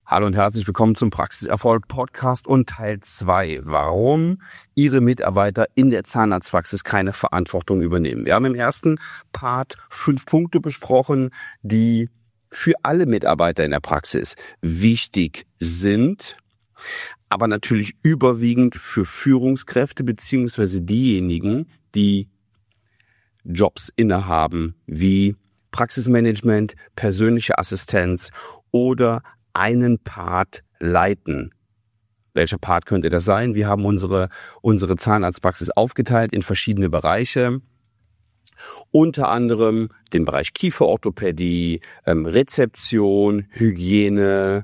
Hallo und herzlich willkommen zum Praxiserfolg Podcast und Teil 2. Warum Ihre Mitarbeiter in der Zahnarztpraxis keine Verantwortung übernehmen. Wir haben im ersten Part 5 Punkte besprochen, die für alle Mitarbeiter in der Praxis wichtig sind, aber natürlich überwiegend für Führungskräfte beziehungsweise diejenigen, die Jobs innehaben, wie Praxismanagement, persönliche Assistenz oder einen Part leiten. Welcher Part könnte das sein? Wir haben unsere Zahnarztpraxis aufgeteilt in verschiedene Bereiche. Unter anderem den Bereich Kieferorthopädie, Rezeption, Hygiene,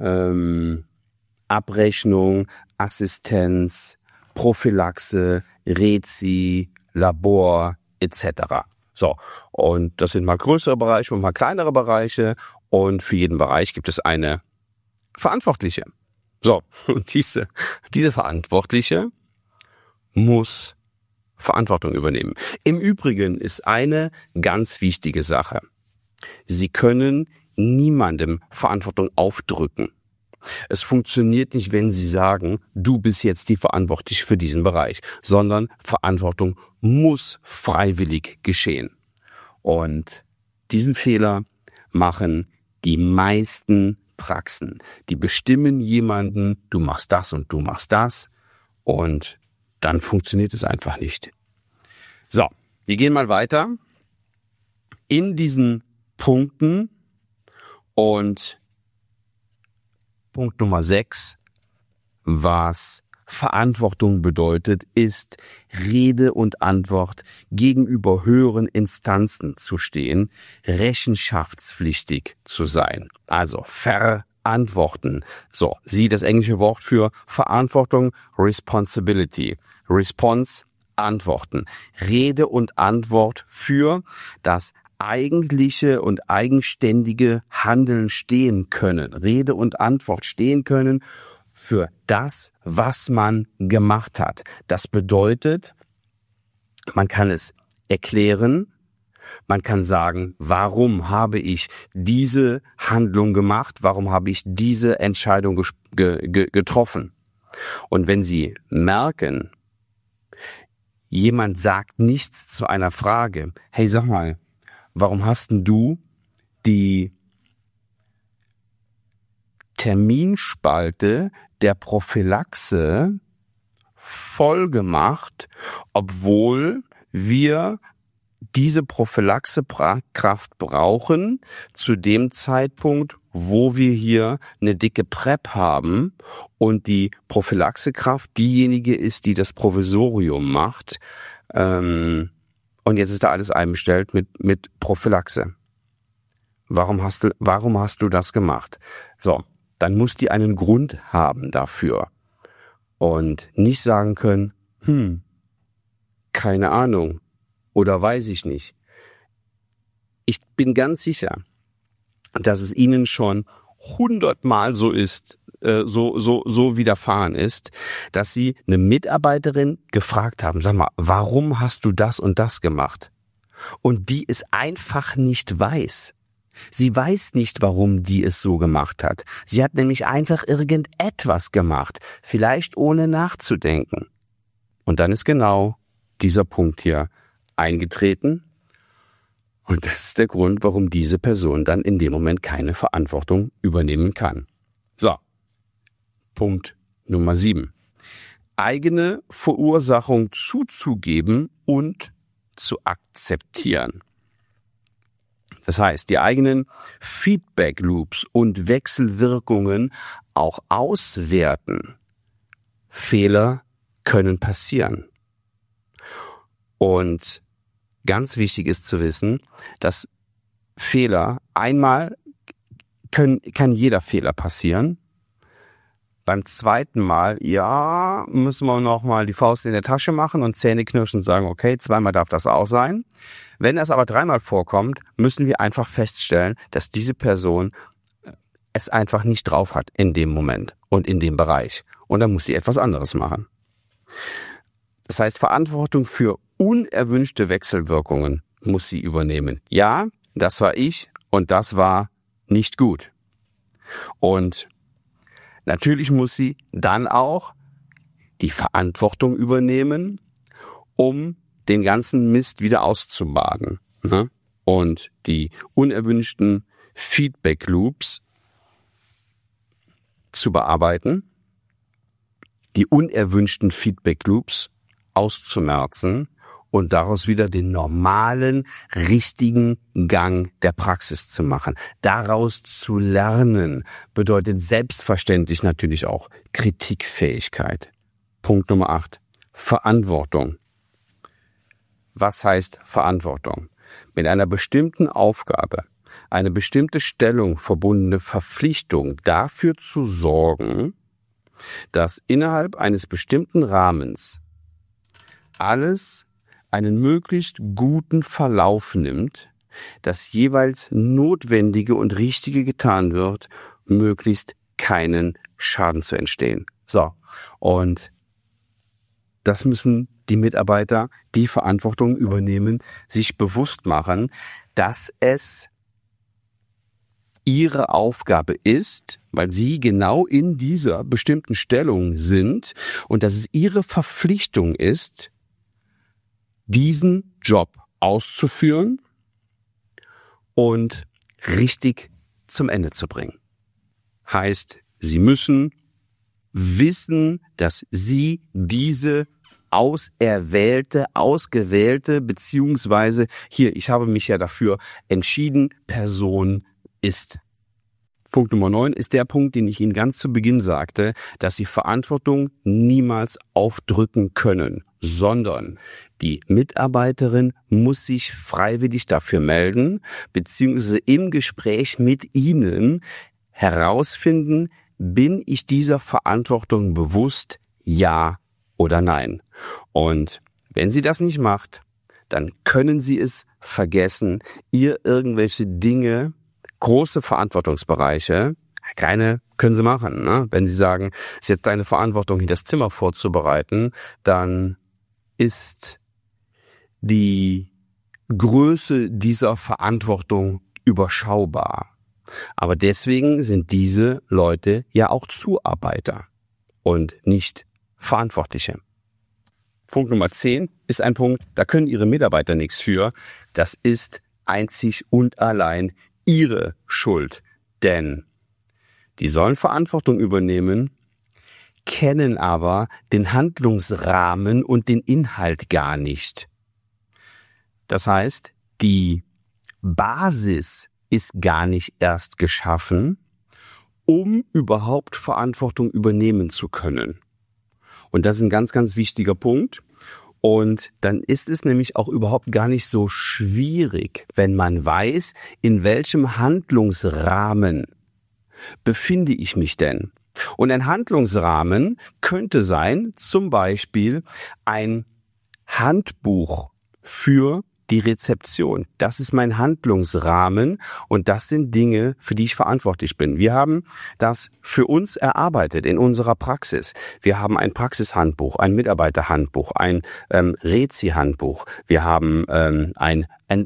Abrechnung, Assistenz, Prophylaxe, Rezi, Labor etc. So, und das sind mal größere Bereiche und mal kleinere Bereiche. Und für jeden Bereich gibt es eine Verantwortliche. So, und diese Verantwortliche muss Verantwortung übernehmen. Im Übrigen ist eine ganz wichtige Sache. Sie können niemandem Verantwortung aufdrücken. Es funktioniert nicht, wenn Sie sagen, du bist jetzt die Verantwortliche für diesen Bereich, sondern Verantwortung muss freiwillig geschehen. Und diesen Fehler machen die meisten Praxen. Die bestimmen jemanden, du machst das und du machst das und dann funktioniert es einfach nicht. So, wir gehen mal weiter in diesen Punkten und Punkt Nummer 6, was Verantwortung bedeutet, ist Rede und Antwort gegenüber höheren Instanzen zu stehen, rechenschaftspflichtig zu sein. Also verantworten. So, Sie das englische Wort für Verantwortung, Responsibility. Response, antworten. Rede und Antwort für das eigentliche und eigenständige Handeln stehen können. Rede und Antwort stehen können für das, was man gemacht hat. Das bedeutet, man kann es erklären, man kann sagen, warum habe ich diese Handlung gemacht, warum habe ich diese Entscheidung getroffen. Und wenn Sie merken, jemand sagt nichts zu einer Frage, hey, sag mal, warum hast denn du die Terminspalte der Prophylaxe voll gemacht, obwohl wir diese Prophylaxekraft brauchen zu dem Zeitpunkt, wo wir hier eine dicke PrEP haben und die Prophylaxekraft diejenige ist, die das Provisorium macht. Und jetzt ist da alles einbestellt mit Prophylaxe. Warum hast du das gemacht? So. Dann muss die einen Grund haben dafür und nicht sagen können, keine Ahnung oder weiß ich nicht. Ich bin ganz sicher, dass es Ihnen schon 100-mal so ist, so widerfahren ist, dass Sie eine Mitarbeiterin gefragt haben, sag mal, warum hast du das und das gemacht? Und die es einfach nicht weiß. Sie weiß nicht, warum die es so gemacht hat. Sie hat nämlich einfach irgendetwas gemacht, vielleicht ohne nachzudenken. Und dann ist genau dieser Punkt hier eingetreten. Und das ist der Grund, warum diese Person dann in dem Moment keine Verantwortung übernehmen kann. So, Punkt Nummer 7. Eigene Verursachung zuzugeben und zu akzeptieren. Das heißt, die eigenen Feedback-Loops und Wechselwirkungen auch auswerten. Fehler können passieren. Und ganz wichtig ist zu wissen, dass Fehler, einmal kann jeder Fehler passieren. Beim zweiten Mal, ja, müssen wir noch mal die Faust in der Tasche machen und Zähne knirschen und sagen, okay, zweimal darf das auch sein. Wenn das aber 3-mal vorkommt, müssen wir einfach feststellen, dass diese Person es einfach nicht drauf hat in dem Moment und in dem Bereich. Und dann muss sie etwas anderes machen. Das heißt, Verantwortung für unerwünschte Wechselwirkungen muss sie übernehmen. Ja, das war ich und das war nicht gut. Und natürlich muss sie dann auch die Verantwortung übernehmen, um den ganzen Mist wieder auszubaden, ne? Und die unerwünschten Feedback Loops zu bearbeiten, die unerwünschten Feedback Loops auszumerzen und daraus wieder den normalen, richtigen Gang der Praxis zu machen. Daraus zu lernen bedeutet selbstverständlich natürlich auch Kritikfähigkeit. Punkt Nummer 8. Verantwortung. Was heißt Verantwortung? Mit einer bestimmten Aufgabe, eine bestimmte Stellung verbundene Verpflichtung dafür zu sorgen, dass innerhalb eines bestimmten Rahmens alles einen möglichst guten Verlauf nimmt, dass jeweils Notwendige und Richtige getan wird, möglichst keinen Schaden zu entstehen. So, und das müssen die Mitarbeiter, die Verantwortung übernehmen, sich bewusst machen, dass es ihre Aufgabe ist, weil sie genau in dieser bestimmten Stellung sind und dass es ihre Verpflichtung ist, diesen Job auszuführen und richtig zum Ende zu bringen. Heißt, sie müssen wissen, dass sie diese ausgewählte, beziehungsweise hier, ich habe mich ja dafür entschieden, Person ist. Punkt Nummer 9 ist der Punkt, den ich Ihnen ganz zu Beginn sagte, dass Sie Verantwortung niemals aufdrücken können, sondern die Mitarbeiterin muss sich freiwillig dafür melden, beziehungsweise im Gespräch mit Ihnen herausfinden, bin ich dieser Verantwortung bewusst, ja oder nein? Und wenn sie das nicht macht, dann können Sie es vergessen, ihr irgendwelche Dinge, große Verantwortungsbereiche, kleine können Sie machen, ne? Wenn Sie sagen, es ist jetzt deine Verantwortung, hier das Zimmer vorzubereiten, dann ist die Größe dieser Verantwortung überschaubar. Aber deswegen sind diese Leute ja auch Zuarbeiter und nicht Verantwortliche. Punkt Nummer 10 ist ein Punkt, da können Ihre Mitarbeiter nichts für. Das ist einzig und allein Ihre Schuld. Denn die sollen Verantwortung übernehmen, kennen aber den Handlungsrahmen und den Inhalt gar nicht. Das heißt, die Basis ist gar nicht erst geschaffen, um überhaupt Verantwortung übernehmen zu können. Und das ist ein ganz, ganz wichtiger Punkt. Und dann ist es nämlich auch überhaupt gar nicht so schwierig, wenn man weiß, in welchem Handlungsrahmen befinde ich mich denn. Und ein Handlungsrahmen könnte sein, zum Beispiel ein Handbuch für die Rezeption. Das ist mein Handlungsrahmen und das sind Dinge, für die ich verantwortlich bin. Wir haben das für uns erarbeitet in unserer Praxis. Wir haben ein Praxishandbuch, ein Mitarbeiterhandbuch, ein Rezi-Handbuch. Wir haben ein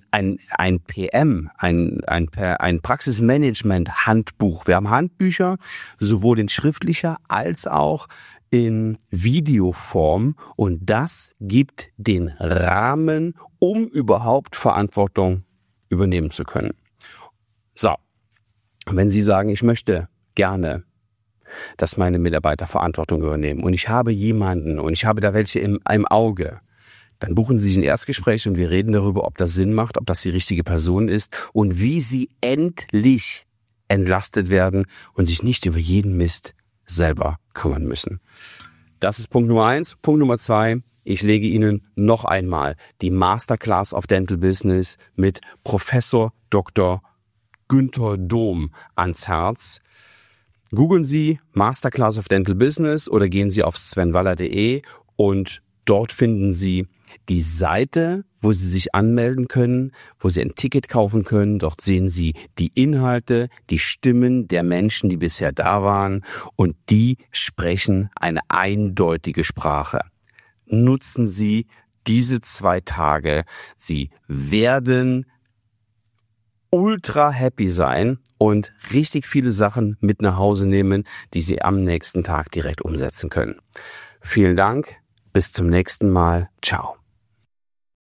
PM, ein Praxismanagement-Handbuch. Wir haben Handbücher, sowohl in schriftlicher als auch in Videoform, und das gibt den Rahmen, um überhaupt Verantwortung übernehmen zu können. So, wenn Sie sagen, ich möchte gerne, dass meine Mitarbeiter Verantwortung übernehmen und ich habe jemanden und ich habe da welche im Auge, dann buchen Sie sich ein Erstgespräch und wir reden darüber, ob das Sinn macht, ob das die richtige Person ist und wie Sie endlich entlastet werden und sich nicht über jeden Mist selber kümmern müssen. Das ist Punkt Nummer 1. Punkt Nummer 2. Ich lege Ihnen noch einmal die Masterclass of Dental Business mit Professor Dr. Günther Dohm ans Herz. Googeln Sie Masterclass of Dental Business oder gehen Sie auf svenwaller.de und dort finden Sie die Seite, wo Sie sich anmelden können, wo Sie ein Ticket kaufen können. Dort sehen Sie die Inhalte, die Stimmen der Menschen, die bisher da waren, und die sprechen eine eindeutige Sprache. Nutzen Sie diese 2 Tage. Sie werden ultra happy sein und richtig viele Sachen mit nach Hause nehmen, die Sie am nächsten Tag direkt umsetzen können. Vielen Dank, bis zum nächsten Mal. Ciao.